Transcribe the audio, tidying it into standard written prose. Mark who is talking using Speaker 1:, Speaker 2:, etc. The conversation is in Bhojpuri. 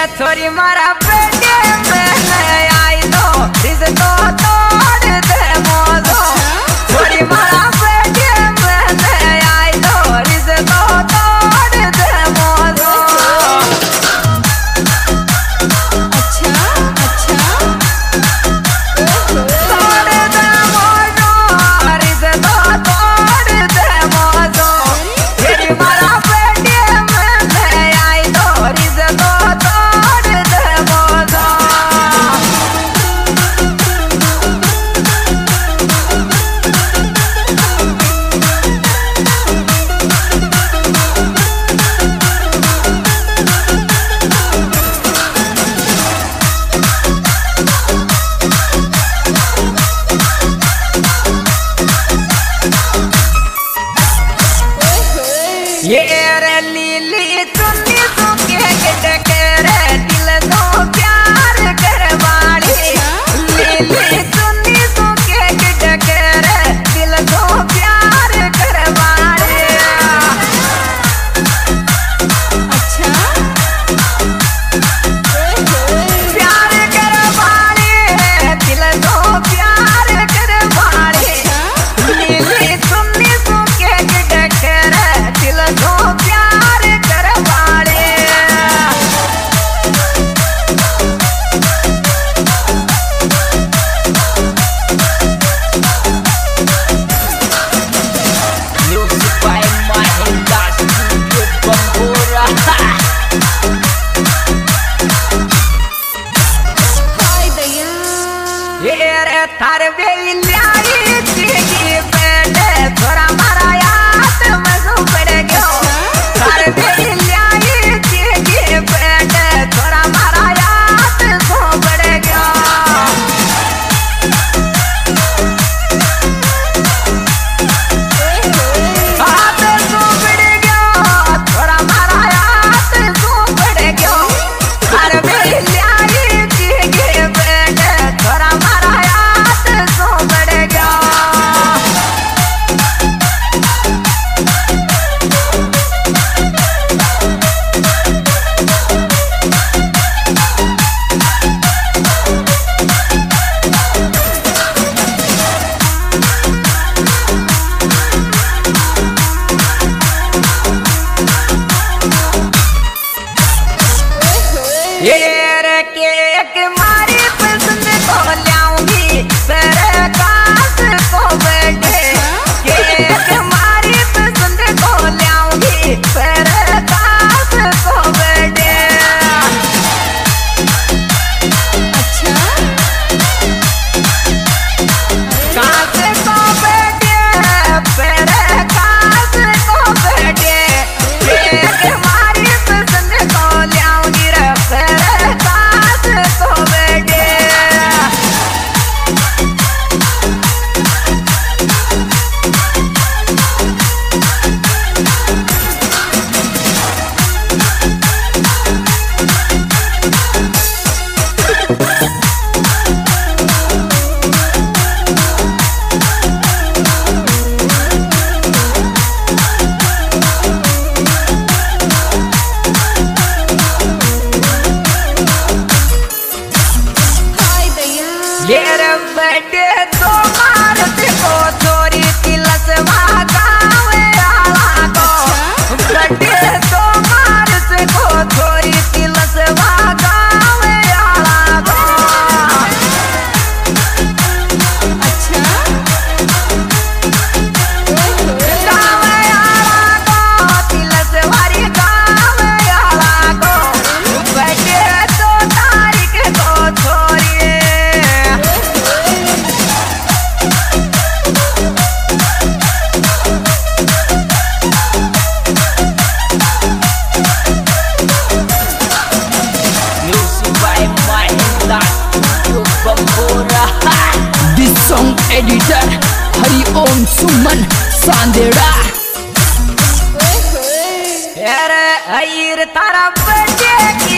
Speaker 1: छोरी मारा बेटे में आई तो इस तो तोड़ दे मोजो छोरी मारा बेटे में आई तो इस तो तोड़ दे मोजो
Speaker 2: अच्छा अच्छा
Speaker 1: तोड़ दे मोजो इस तो तोड़ दे मोजो छोरी मारा बेटे में आई तो इस तो तोड़ दे मोजो ये रे लीली चुन्नी सुके के रे दिल तो प्यार करवाड़ी लीली चुन्नी सुके के रे दिल तो प्यार करवाड़ी
Speaker 2: अच्छा
Speaker 1: प्यार करवाड़ी दिल तो प्यार करवाड़ी लीली चुन्नी सुके के रे दिल तो प्यार करवाड़ी Music by Mahinda Studio Bambura
Speaker 2: हाय दया
Speaker 1: ये रे थार बेलियाई चीकी बेटे थोड़ा मारा याद मजू पड़ गयो थार बेलियाई चीकी बेटे थोड़ा मारा याद सो पड़ गयो हाथ सो पड़ गयो थोड़ा मारा याद सो पड़ गयो थार बेलियाई चीकी बेटे थोड़ा मारा याद सो पड़ गयो ये रे केक मारी पसंद को लाऊंगी सरकास को बैठे केक मारी पसंद को लाऊंगी सरकास को बैठे
Speaker 2: अच्छा
Speaker 1: कास को बैठे सरकास को बैठे केक मारी पसंद को लाऊंगी रे सरकास को बैठे
Speaker 2: हाय दया
Speaker 1: ये रे बेटे तो मारत को छोरी तिलस गावे आला को बेटे तो मारत को छोरी तिलस गावे आला को
Speaker 2: अच्छा
Speaker 1: गावे आला को तिलस वारी गावे आला को बेटे तो तारीख को छोरी Music by Mahinda Studio Bambura
Speaker 3: This song editor Hari Om Suman Sandera
Speaker 1: अरे अयर तारा बजे की